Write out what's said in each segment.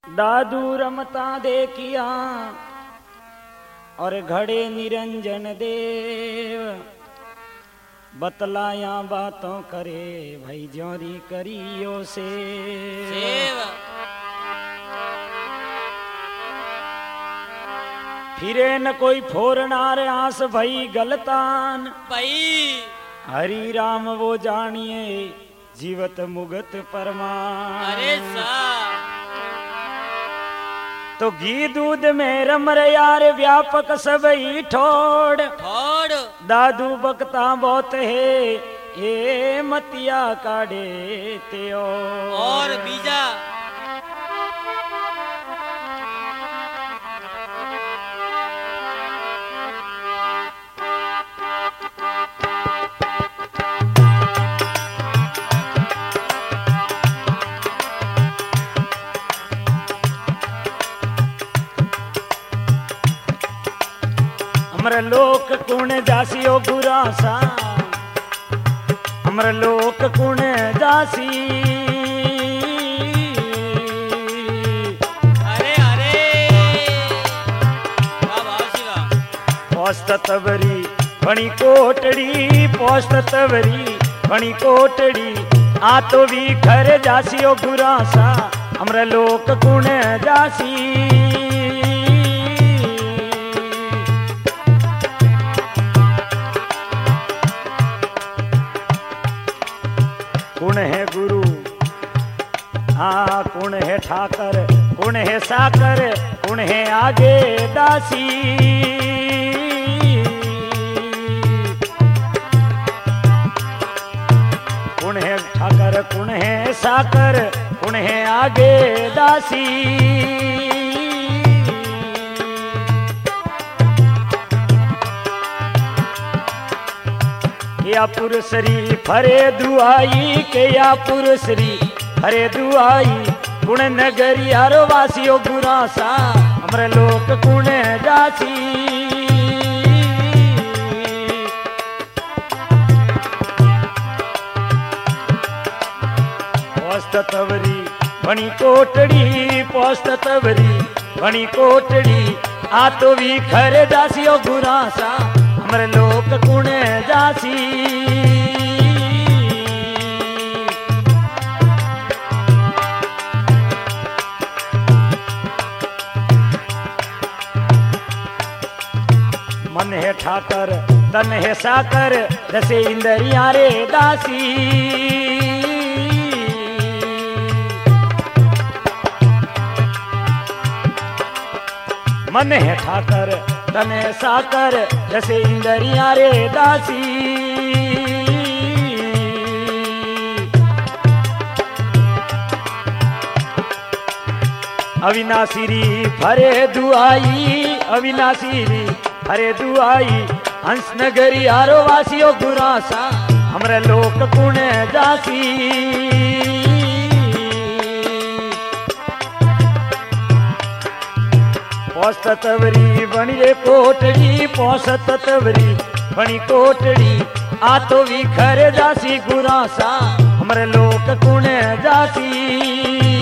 दादू रमता देखिया और घड़े निरंजन देव बतलाया बातों करे भाई जोरी करियो से फिरे न कोई फोरनार आस भई गलतान भाई हरि राम वो जानिए जीवत मुगत परमान। अरे सा तो घी दूध में रमर यार व्यापक सबई ठोड़ थोड़ दादू बकता बहुत है ये मतिया काढ़े त्यो और बीजा हमर लोक कुण जासियो गुरासा हमर लोक कुण जासी अरे अरे वाह वाह शिवा पोस्त तवरी बणी कोटड़ी पोस्त तवरी बणी कोटड़ी आ तो भी घर जासियो गुरासा हमर लोक कुण जासी कुण है गुरु हाँ कुण है ठाकर कुण है साकर कुण है आगे दासी कुण है ठाकर कुण है साकर कुण है आगे दासी या पुरसरी फरे दुआई के या पुरसरी फरे दुआई कुण नगरी यारो वासियो गुरासा हमरे लोक कुण जासी पोस्त तवरी बणी कोटड़ी पोस्त तवरी बणी कोटड़ी आ तो भी खर जासियो गुरासा हमरे लोक कुण जासी मन है ठाकर तन है साकर जैसे इंदरिया रे दासी मन है ठाकर तने साकर जैसे इंदरिया रे दासी अविनाशीरी फरे दुआई अविनाशीरी फरे दुआई हंस नगरी आरो वासियो गुरासा हमरे लोक कुण जासी पोस्त तवरी बणी रे कोटड़ी पोस्त तवरी बणी कोटड़ी आ तो भी खर जासी गुरासा हमरे लोक कुण जासी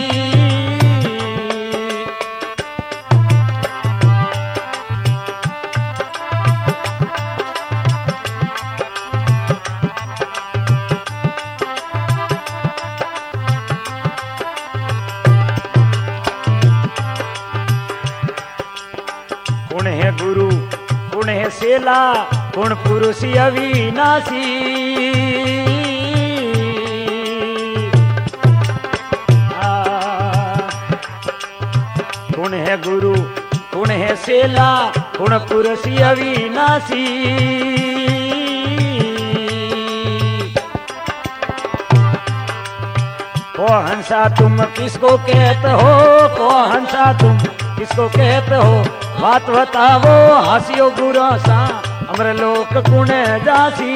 कुण है गुरु कुण है सेला कुण पुरुष अविनाशी कुण है गुरु कुण है सेला कुण पुरुष अविनाशी को हंसा तुम किसको कहते हो को हंसा तुम किसको कहते हो बात बतावो हासियो गुरासा हमरे लोक कुण जासी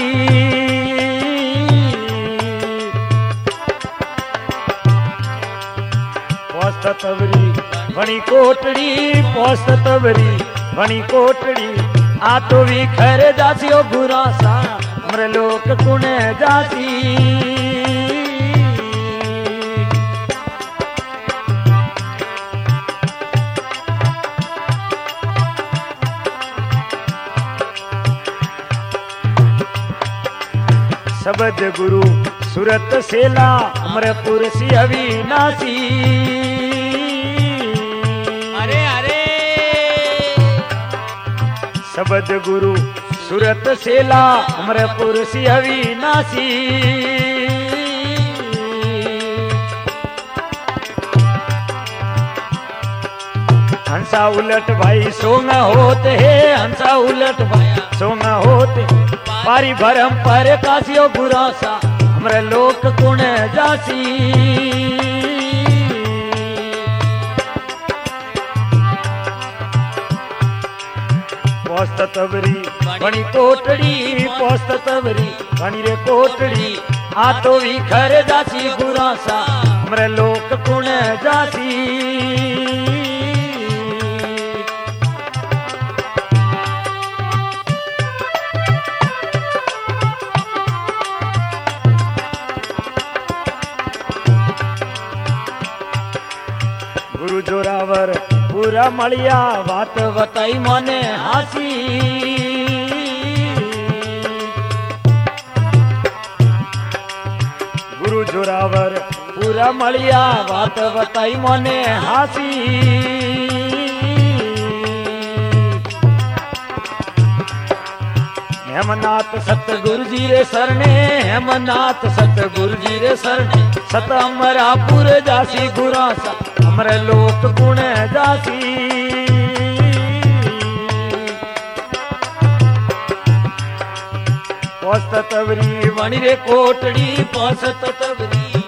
पोस्त तवरी बणी कोटड़ी पोस्त तवरी बणी कोटड़ी आ तो भी खर जासियो गुरासा हमरे लोक कुण जासी शब्द गुरु सूरत सेला अमरपुर सी अविनाशी। अरे अरे शब्द गुरु सूरत सेला अमरपुर सी अविनाशी। हंसा उलट भाई सोंगा होते है, हंसा उलट भाई सोंगा होते पारी भरम पर कासियो गुरासा हमरे लोक कुण जासी। पोस्त तवरी बणी कोटड़ी, पोस्त तवरी बणी रे कोटड़ी आ तो विखर जासी गुरासा हमरे लोक कुण जासी। गुरु जोरावर पूरा मलिया बात बताई मने हासी। गुरु जोरावर पूरा मलिया बात बताई मने हासी। हेमनाथ सतगुरु जी रे सरने, हेमनाथ सतगुरु जी रे सरने सत अमरापुर जासी गुरासा हमरे लोक कुण जासी। पोस्त तवरी वणी रे कोटड़ी, पोस्त तवरी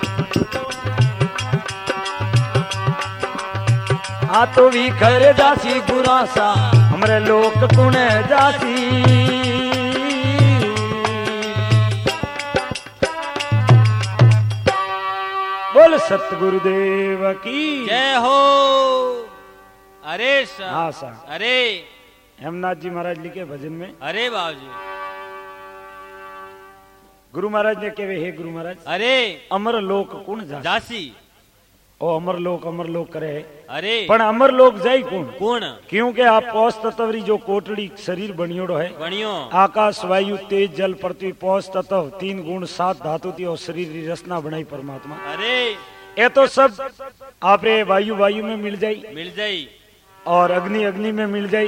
आ तो विखर जासी गुरासा हमरे लोक कुण जासी। बोल सतगुरुदेव की जय हो। अरे हाँ सा अरे हेमनाथ जी महाराज लिखे भजन में, अरे बाबूजी गुरु महाराज ने कहे हे गुरु महाराज अरे अमर लोक कुण जासी। ओ अमर लोक करे अरे पण अमर लोक जाई कुण कौन? क्योंकि आप पोस्त तत्वरी जो कोटड़ी शरीर बनियोड़ो है, बनियो आकाश वायु तेज जल पृथ्वी पोस्त तत्व 3 गुण 7 धातु थी और शरीर की रचना बनाई परमात्मा। अरे ये तो सब आप रे वायु वायु में मिल जाई और अग्नि अग्नि में मिल जाई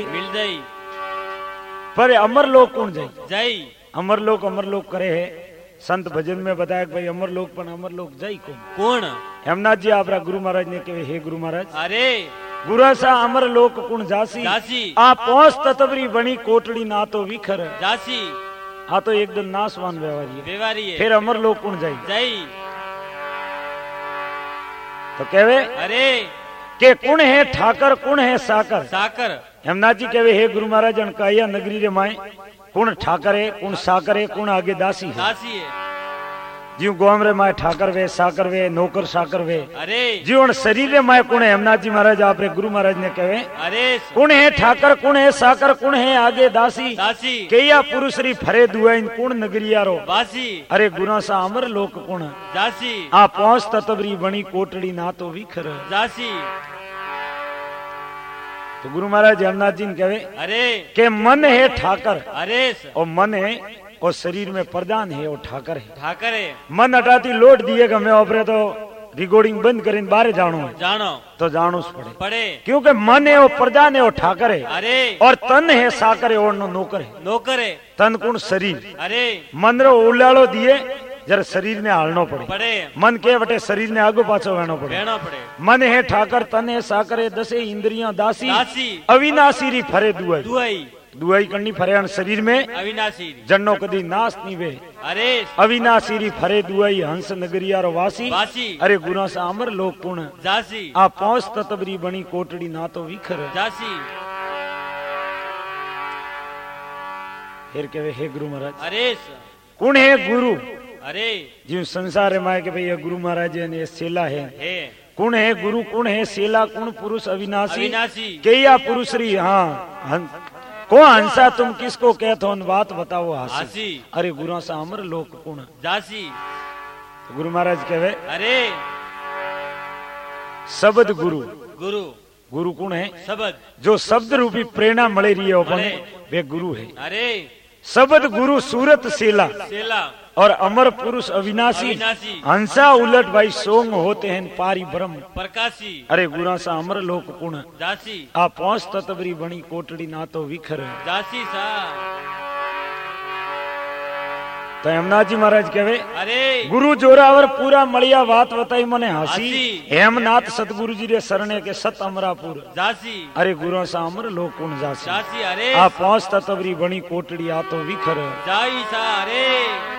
पर अमर लोक कौन जाई? अमर लोक करे है। संत भजन में बताया कि भाई अमर लोक पर अमर लोक जाई कौन? हेमनाथ जी आप गुरु महाराज ने कहे हे गुरु महाराज अरे गुरासा अमर लोक कुण जासी। आ पोस तत्वरी बनी कोटड़ी ना तो विखर जासी। आ तो एकदम नासवान व्यवहारी है। फिर अमर लोक कुण जाई तो कहवे अरे के कुण है ठाकर कुण है साकर। हेमनाथ जी कहवे हे गुरु महाराज अनकाया नगरी रे माए कुण ठाकर है कुण साकर है कुण आगे दासी है। जीव गोम रे माए ठाकर वे साकर वे नौकर साकर वे अरे जीवन शरीर रे माए कुण है। हेमनाथ जी महाराज आप रे गुरु महाराज ने कहे अरे कुण है ठाकर कुण है साकर कुण है आगे दासी। केया पुरुष री फरे दुआइन कुण नगरियारो बासी। अरे गुना सा अमर लोक कुण जासी। आ पहुंच ततबरी बनी कोटड़ी ना तो विखर जासी। तो गुरु महाराज हेमनाथ जी ने कहे अरे के मन है ठाकर अरे और मन है और शरीर में प्रधान है और ठाकर है। मन हटाती लोट दिएगा मैं ओपरे तो रिकॉर्डिंग बंद करें बारे जानो तो जानो पड़े क्योंकि मन है वो प्रधान है और ठाकर है। अरे और तन है साकर है और नौकर है। तन कुण शरीर अरे मन रो उलाड़ो दिए जरा शरीर ने हालनो पड़े। मन के बटे शरीर ने आगो पाछो वेणो पड़े। मन है ठाकर तन है साकर है 10 इंद्रियां दासी। अविनाशी री फरे दुआई करनी फरे शरीर में अविनाशी जन्नो कदी नाश नहीं वे। अरे अविनाशी री फरे दुआई हंस नगरिया रो वासी। अरे गुना सा अमर लोक कुण जासी। आ पहुंच ततबरी बनी कोटड़ी ना तो विखर जासी। फिर कहे हे गुरु महाराज अरे कुण है गुरु? अरे जिन संसार है माए के भाई गुरु महाराज ने सेला है। कुण है गुरु कुण है सेला कुण पुरुष अविनाशी। केया पुरुष री हाँ को हंसा तुम किसको कहते हो बात बताओ हासी। अरे गुरु सा अमर लोक कुण जासी। तो गुरु महाराज कहे अरे शब्द गुरु कुण है? शब्द जो शब्द रूपी प्रेरणा मिले रही है वे गुरु है। अरे शब्द गुरु सूरत सेला और अमर पुरुष अविनाशी अविनाशी। हंसा उलट भाई सोंग होते हैं पारी ब्रह्म प्रकाशी अरे गुरा सा अमर लोक कुण दासी आ पहुंच ततबरी बणी कोटड़ी ना तो विखर दासी सा तो हेमनाथ जी महाराज कहे अरे गुरु जोरावर पूरा मलिया बात बताई मने हंसी हंसी। हेमनाथ सतगुरु जी रे शरणे के सत अमरापुर दासी अरे गुरु सा अमर लोक कुण जासी दासी अरे आ पहुंच ततबरी बणी कोटड़ी आ तो विखर जाई सा अरे